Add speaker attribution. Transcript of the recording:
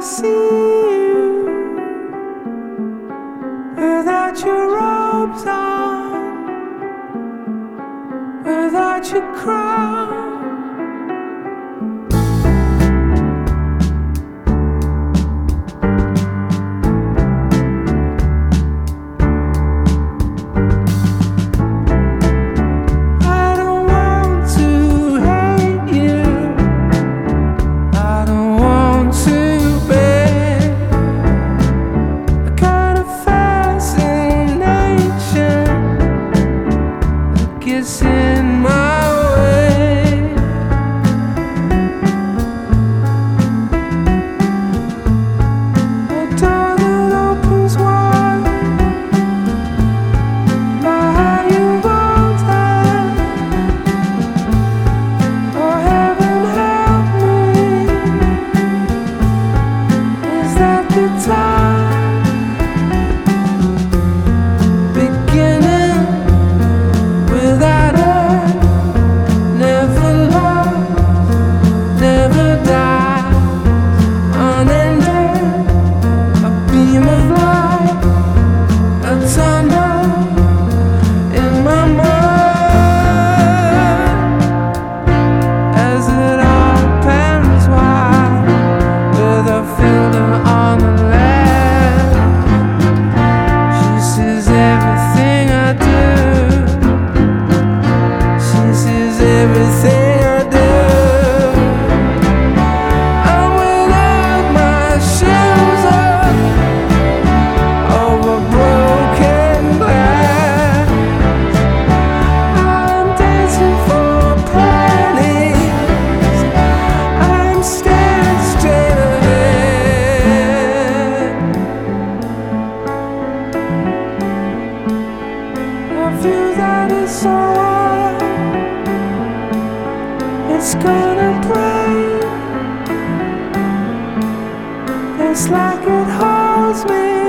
Speaker 1: see you without your robes on, without your crown. Gets in my way. A door that opens wide, my how you want it. Oh, heaven help me. Is that the time? Beginning without it, never lost, never died, unending, a beam of light, a tunnel in my mind, as it all pans wide, with a filter on the left. She sees everything I do. Everything I do, I'm without my shoes on, over broken glass. I'm dancing for pennies, I'm staring straight ahead. A view that is so hard, it's gonna break. It's like it holds me.